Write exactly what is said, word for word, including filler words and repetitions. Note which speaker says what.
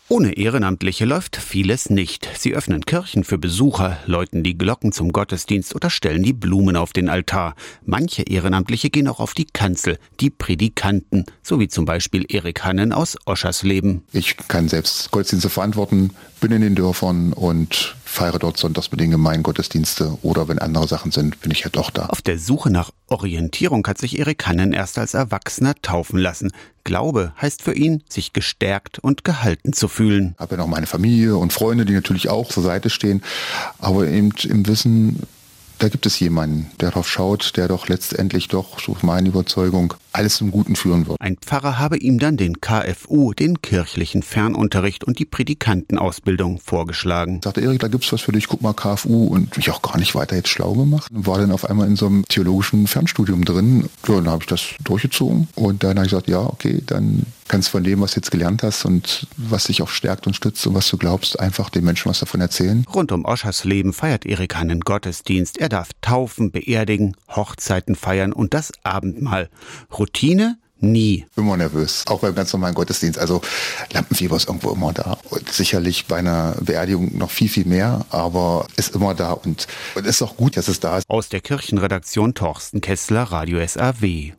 Speaker 1: Ohne Ehrenamtliche läuft vieles nicht. Sie öffnen Kirchen für Besucher, läuten die Glocken zum Gottesdienst oder stellen die Blumen auf den Altar. Manche Ehrenamtliche gehen auch auf die Kanzel, die Predikanten, so wie zum Beispiel Erik Hannen aus Oschersleben.
Speaker 2: Ich kann selbst Gottesdienste verantworten, bin in den Dörfern und feiere dort sonntags mit den Gemeingottesdienste, oder wenn andere Sachen sind, bin ich ja doch da.
Speaker 1: Auf der Suche nach Orientierung hat sich Erik Hannen erst als Erwachsener taufen lassen. Glaube heißt für ihn, sich gestärkt und gehalten zu fühlen.
Speaker 2: Ich habe ja noch meine Familie und Freunde, die natürlich auch zur Seite stehen, aber eben im Wissen, da gibt es jemanden, der darauf schaut, der doch letztendlich doch, so meine Überzeugung, alles zum Guten führen wird.
Speaker 1: Ein Pfarrer habe ihm dann den K F U, den kirchlichen Fernunterricht und die Predikantenausbildung vorgeschlagen.
Speaker 2: Ich sagte, Erik, da gibt's was für dich, guck mal K F U, und mich auch gar nicht weiter jetzt schlau gemacht. Und war dann auf einmal in so einem theologischen Fernstudium drin. Ja, dann habe ich das durchgezogen und dann habe ich gesagt, ja, okay, dann kannst von dem, was du jetzt gelernt hast und was dich auch stärkt und stützt und was du glaubst, einfach den Menschen was davon erzählen.
Speaker 1: Rund um Oschersleben feiert Erik Hannen Gottesdienst. Er darf taufen, beerdigen, Hochzeiten feiern und das Abendmahl. Routine? Nie.
Speaker 2: Immer nervös, auch beim ganz normalen Gottesdienst. Also Lampenfieber ist irgendwo immer da. Und sicherlich bei einer Beerdigung noch viel, viel mehr, aber ist immer da und es ist auch gut, dass es da ist.
Speaker 1: Aus der Kirchenredaktion Torsten Kessler, Radio S A W.